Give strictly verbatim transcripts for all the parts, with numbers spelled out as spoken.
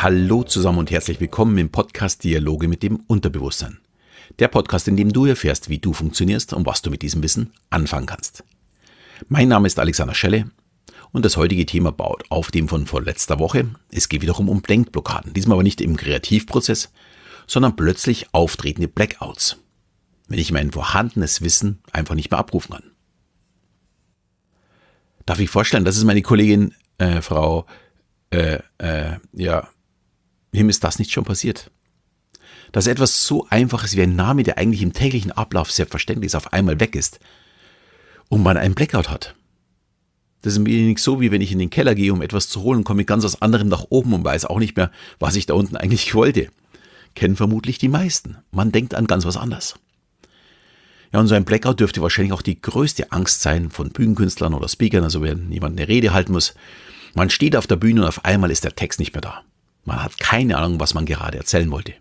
Hallo zusammen und herzlich willkommen im Podcast Dialoge mit dem Unterbewusstsein. Der Podcast, in dem du erfährst, wie du funktionierst und was du mit diesem Wissen anfangen kannst. Mein Name ist Alexander Schelle und das heutige Thema baut auf dem von vorletzter Woche. Es geht wiederum um Denkblockaden, diesmal aber nicht im Kreativprozess, sondern plötzlich auftretende Blackouts, wenn ich mein vorhandenes Wissen einfach nicht mehr abrufen kann. Darf ich vorstellen, das ist meine Kollegin äh, Frau, äh, äh, ja, wem ist das nicht schon passiert? Dass etwas so Einfaches wie ein Name, der eigentlich im täglichen Ablauf selbstverständlich ist, auf einmal weg ist und man einen Blackout hat. Das ist ein wenig so, wie wenn ich in den Keller gehe, um etwas zu holen, komme ich ganz aus anderem nach oben und weiß auch nicht mehr, was ich da unten eigentlich wollte. Kennen vermutlich die meisten. Man denkt an ganz was anderes. Ja, und so ein Blackout dürfte wahrscheinlich auch die größte Angst sein von Bühnenkünstlern oder Speakern, also wenn jemand eine Rede halten muss. Man steht auf der Bühne und auf einmal ist der Text nicht mehr da. Man hat keine Ahnung, was man gerade erzählen wollte.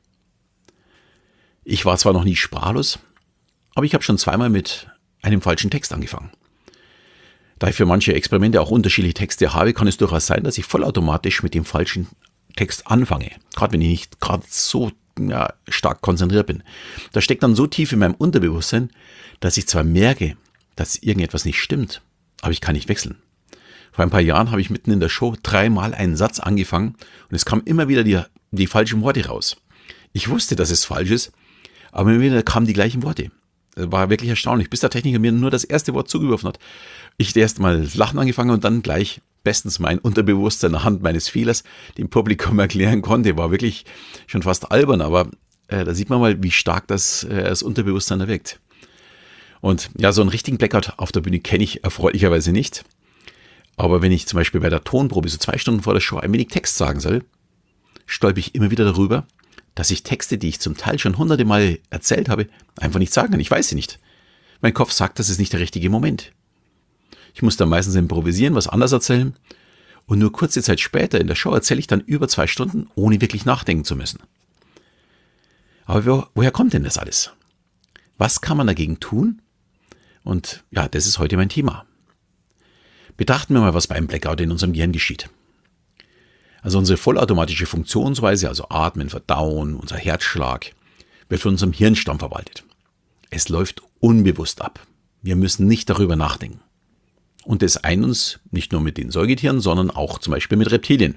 Ich war zwar noch nie sprachlos, aber ich habe schon zweimal mit einem falschen Text angefangen. Da ich für manche Experimente auch unterschiedliche Texte habe, kann es durchaus sein, dass ich vollautomatisch mit dem falschen Text anfange. Gerade wenn ich nicht gerade so ja, stark konzentriert bin. Das steckt dann so tief in meinem Unterbewusstsein, dass ich zwar merke, dass irgendetwas nicht stimmt, aber ich kann nicht wechseln. Vor ein paar Jahren habe ich mitten in der Show dreimal einen Satz angefangen und es kamen immer wieder die, die falschen Worte raus. Ich wusste, dass es falsch ist, aber immer wieder kamen die gleichen Worte. Das war wirklich erstaunlich, bis der Techniker mir nur das erste Wort zugeworfen hat. Ich erst mal lachen angefangen und dann gleich bestens mein Unterbewusstsein anhand meines Fehlers dem Publikum erklären konnte. War wirklich schon fast albern, aber äh, da sieht man mal, wie stark das, äh, das Unterbewusstsein erweckt. Und ja, so einen richtigen Blackout auf der Bühne kenne ich erfreulicherweise nicht. Aber wenn ich zum Beispiel bei der Tonprobe so zwei Stunden vor der Show ein wenig Text sagen soll, stolper ich immer wieder darüber, dass ich Texte, die ich zum Teil schon hunderte Mal erzählt habe, einfach nicht sagen kann. Ich weiß sie nicht. Mein Kopf sagt, das ist nicht der richtige Moment. Ich muss dann meistens improvisieren, was anders erzählen und nur kurze Zeit später in der Show erzähle ich dann über zwei Stunden, ohne wirklich nachdenken zu müssen. Aber wo, woher kommt denn das alles? Was kann man dagegen tun? Und ja, das ist heute mein Thema. Betrachten wir mal, was bei einem Blackout in unserem Gehirn geschieht. Also unsere vollautomatische Funktionsweise, also Atmen, Verdauen, unser Herzschlag, wird von unserem Hirnstamm verwaltet. Es läuft unbewusst ab. Wir müssen nicht darüber nachdenken. Und das eint uns nicht nur mit den Säugetieren, sondern auch zum Beispiel mit Reptilien.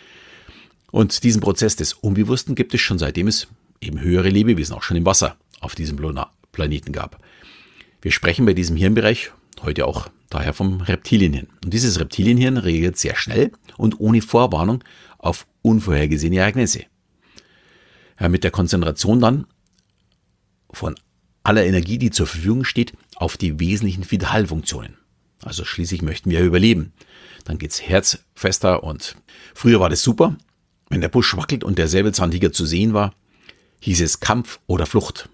Und diesen Prozess des Unbewussten gibt es schon seitdem es eben höhere Lebewesen, auch schon im Wasser, auf diesem Planeten gab. Wir sprechen bei diesem Hirnbereich heute auch daher vom Reptilienhirn. Und dieses Reptilienhirn reagiert sehr schnell und ohne Vorwarnung auf unvorhergesehene Ereignisse. Ja, mit der Konzentration dann von aller Energie, die zur Verfügung steht, auf die wesentlichen Vitalfunktionen. Also schließlich möchten wir überleben. Dann geht's Herz fester und früher war das super. Wenn der Busch wackelt und der Säbelzahntiger zu sehen war, hieß es Kampf oder Flucht.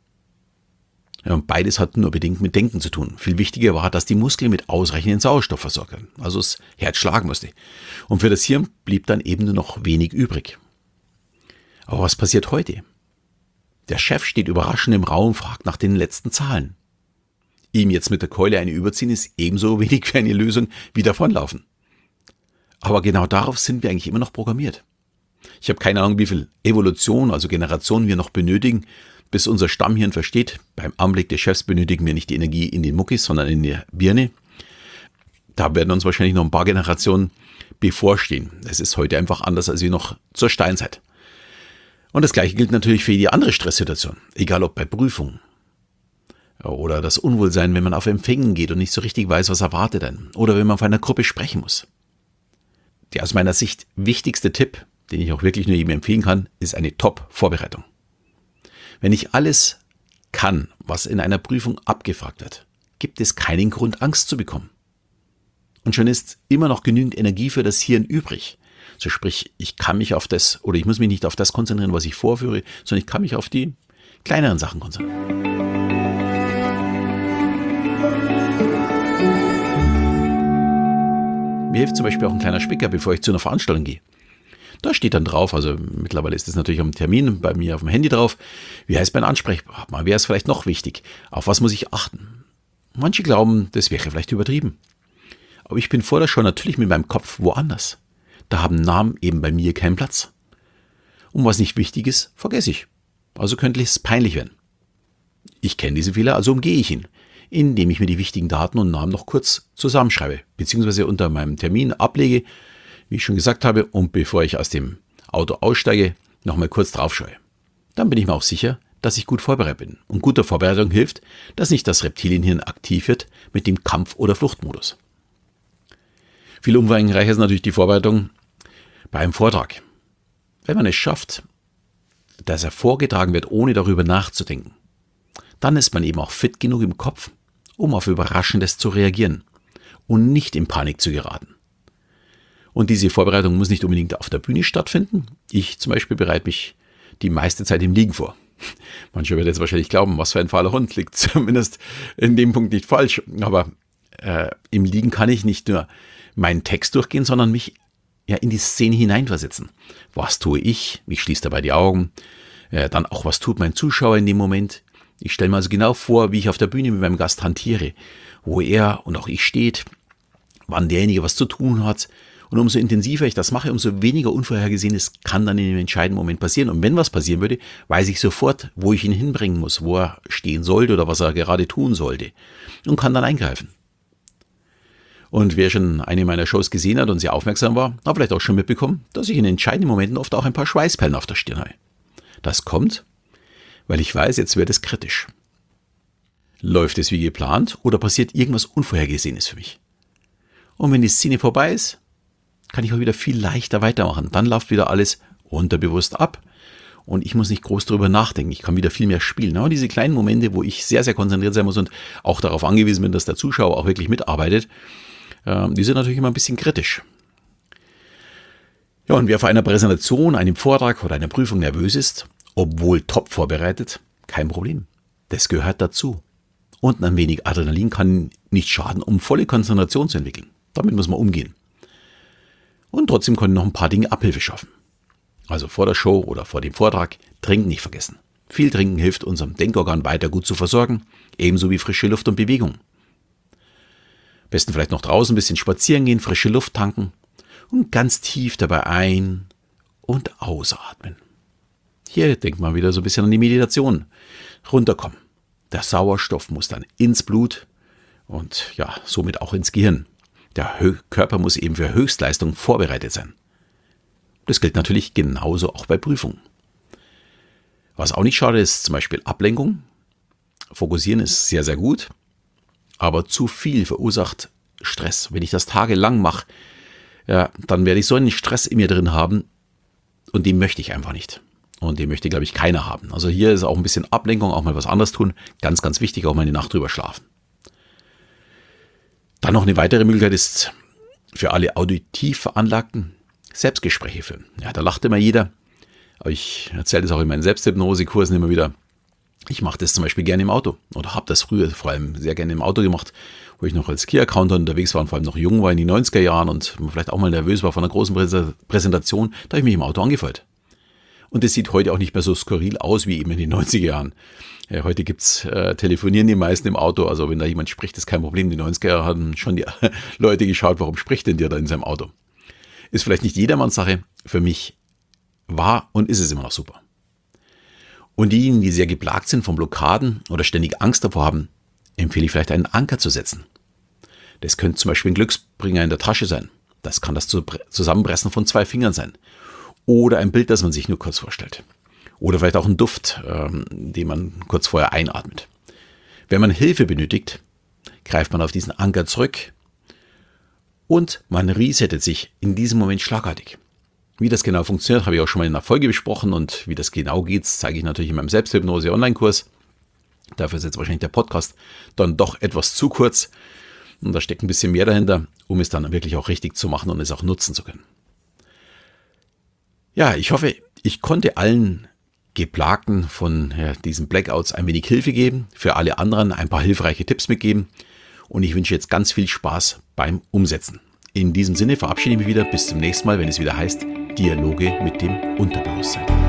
Ja, und beides hat nur bedingt mit Denken zu tun. Viel wichtiger war, dass die Muskeln mit ausreichenden Sauerstoff versorgt werden, also das Herz schlagen musste. Und für das Hirn blieb dann eben nur noch wenig übrig. Aber was passiert heute? Der Chef steht überraschend im Raum und fragt nach den letzten Zahlen. Ihm jetzt mit der Keule eine überziehen ist ebenso wenig für eine Lösung wie davonlaufen. Aber genau darauf sind wir eigentlich immer noch programmiert. Ich habe keine Ahnung, wie viel Evolution, also Generationen wir noch benötigen, bis unser Stammhirn versteht, beim Anblick des Chefs benötigen wir nicht die Energie in den Muckis, sondern in der Birne. Da werden uns wahrscheinlich noch ein paar Generationen bevorstehen. Es ist heute einfach anders als wie noch zur Steinzeit. Und das Gleiche gilt natürlich für die andere Stresssituation, egal ob bei Prüfungen oder das Unwohlsein, wenn man auf Empfängen geht und nicht so richtig weiß, was erwartet einen, oder wenn man vor einer Gruppe sprechen muss. Der aus meiner Sicht wichtigste Tipp, den ich auch wirklich nur jedem empfehlen kann, ist eine Top-Vorbereitung. Wenn ich alles kann, was in einer Prüfung abgefragt wird, gibt es keinen Grund, Angst zu bekommen. Und schon ist immer noch genügend Energie für das Hirn übrig. So sprich, ich kann mich auf das, oder ich muss mich nicht auf das konzentrieren, was ich vorführe, sondern ich kann mich auf die kleineren Sachen konzentrieren. Mir hilft zum Beispiel auch ein kleiner Spicker, bevor ich zu einer Veranstaltung gehe. Da steht dann drauf, also mittlerweile ist das natürlich am Termin bei mir auf dem Handy drauf, wie heißt mein Ansprechpartner, wer ist vielleicht noch wichtig, auf was muss ich achten. Manche glauben, das wäre vielleicht übertrieben. Aber ich bin vor der Show natürlich mit meinem Kopf woanders. Da haben Namen eben bei mir keinen Platz. Und was nicht wichtig ist, vergesse ich. Also könnte es peinlich werden. Ich kenne diese Fehler, also umgehe ich ihn, indem ich mir die wichtigen Daten und Namen noch kurz zusammenschreibe, beziehungsweise unter meinem Termin ablege, wie ich schon gesagt habe, und bevor ich aus dem Auto aussteige, nochmal kurz drauf schaue. Dann bin ich mir auch sicher, dass ich gut vorbereitet bin. Und gute Vorbereitung hilft, dass nicht das Reptilienhirn aktiv wird mit dem Kampf- oder Fluchtmodus. Viel umfangreicher ist natürlich die Vorbereitung bei einem Vortrag. Wenn man es schafft, dass er vorgetragen wird, ohne darüber nachzudenken, dann ist man eben auch fit genug im Kopf, um auf Überraschendes zu reagieren und nicht in Panik zu geraten. Und diese Vorbereitung muss nicht unbedingt auf der Bühne stattfinden. Ich zum Beispiel bereite mich die meiste Zeit im Liegen vor. Manche werden jetzt wahrscheinlich glauben, was für ein fauler Hund, liegt zumindest in dem Punkt nicht falsch. Aber äh, im Liegen kann ich nicht nur meinen Text durchgehen, sondern mich ja in die Szene hineinversetzen. Was tue ich? Ich schließe dabei die Augen. Äh, dann auch, was tut mein Zuschauer in dem Moment? Ich stelle mir also genau vor, wie ich auf der Bühne mit meinem Gast hantiere, wo er und auch ich steht, wann derjenige was zu tun hat. Und umso intensiver ich das mache, umso weniger Unvorhergesehenes kann dann in dem entscheidenden Moment passieren. Und wenn was passieren würde, weiß ich sofort, wo ich ihn hinbringen muss, wo er stehen sollte oder was er gerade tun sollte und kann dann eingreifen. Und wer schon eine meiner Shows gesehen hat und sehr aufmerksam war, hat vielleicht auch schon mitbekommen, dass ich in entscheidenden Momenten oft auch ein paar Schweißperlen auf der Stirn habe. Das kommt, weil ich weiß, jetzt wird es kritisch. Läuft es wie geplant oder passiert irgendwas Unvorhergesehenes für mich? Und wenn die Szene vorbei ist, kann ich auch wieder viel leichter weitermachen. Dann läuft wieder alles unterbewusst ab und ich muss nicht groß darüber nachdenken. Ich kann wieder viel mehr spielen. Aber diese kleinen Momente, wo ich sehr, sehr konzentriert sein muss und auch darauf angewiesen bin, dass der Zuschauer auch wirklich mitarbeitet, die sind natürlich immer ein bisschen kritisch. Ja, und wer vor einer Präsentation, einem Vortrag oder einer Prüfung nervös ist, obwohl top vorbereitet, kein Problem. Das gehört dazu. Und ein wenig Adrenalin kann nicht schaden, um volle Konzentration zu entwickeln. Damit muss man umgehen. Und trotzdem können noch ein paar Dinge Abhilfe schaffen. Also vor der Show oder vor dem Vortrag trinken nicht vergessen. Viel Trinken hilft unserem Denkorgan weiter gut zu versorgen, ebenso wie frische Luft und Bewegung. Am besten vielleicht noch draußen ein bisschen spazieren gehen, frische Luft tanken und ganz tief dabei ein- und ausatmen. Hier denkt man wieder so ein bisschen an die Meditation. Runterkommen. Der Sauerstoff muss dann ins Blut und ja, somit auch ins Gehirn. Der Hö- Körper muss eben für Höchstleistung vorbereitet sein. Das gilt natürlich genauso auch bei Prüfungen. Was auch nicht schade ist, zum Beispiel Ablenkung. Fokussieren ist sehr, sehr gut, aber zu viel verursacht Stress. Wenn ich das tagelang mache, ja, dann werde ich so einen Stress in mir drin haben und den möchte ich einfach nicht. Und den möchte, glaube ich, keiner haben. Also hier ist auch ein bisschen Ablenkung, auch mal was anderes tun. Ganz, ganz wichtig, auch mal eine Nacht drüber schlafen. Dann noch eine weitere Möglichkeit ist für alle auditiv Veranlagten Selbstgespräche führen. Ja, da lacht immer jeder. Aber ich erzähle das auch in meinen Selbsthypnose-Kursen immer wieder. Ich mache das zum Beispiel gerne im Auto oder habe das früher vor allem sehr gerne im Auto gemacht, wo ich noch als Key-Accounter unterwegs war und vor allem noch jung war in den neunziger Jahren und vielleicht auch mal nervös war von einer großen Präse- Präsentation, da habe ich mich im Auto angefeuert. Und das sieht heute auch nicht mehr so skurril aus wie eben in den neunziger Jahren. Ja, heute gibt's äh, telefonieren die meisten im Auto, also wenn da jemand spricht, ist kein Problem. In den neunziger Jahren haben schon die Leute geschaut, warum spricht denn der da in seinem Auto? Ist vielleicht nicht jedermanns Sache, für mich war und ist es immer noch super. Und diejenigen, die sehr geplagt sind von Blockaden oder ständig Angst davor haben, empfehle ich vielleicht einen Anker zu setzen. Das könnte zum Beispiel ein Glücksbringer in der Tasche sein. Das kann das Zusammenpressen von zwei Fingern sein. Oder ein Bild, das man sich nur kurz vorstellt. Oder vielleicht auch ein Duft, ähm, den man kurz vorher einatmet. Wenn man Hilfe benötigt, greift man auf diesen Anker zurück und man resettet sich in diesem Moment schlagartig. Wie das genau funktioniert, habe ich auch schon mal in einer Folge besprochen und wie das genau geht, zeige ich natürlich in meinem Selbsthypnose-Online-Kurs. Dafür ist jetzt wahrscheinlich der Podcast dann doch etwas zu kurz und da steckt ein bisschen mehr dahinter, um es dann wirklich auch richtig zu machen und es auch nutzen zu können. Ja, ich hoffe, ich konnte allen Geplagten von ja, diesen Blackouts ein wenig Hilfe geben, für alle anderen ein paar hilfreiche Tipps mitgeben und ich wünsche jetzt ganz viel Spaß beim Umsetzen. In diesem Sinne verabschiede ich mich wieder, bis zum nächsten Mal, wenn es wieder heißt Dialoge mit dem Unterbewusstsein.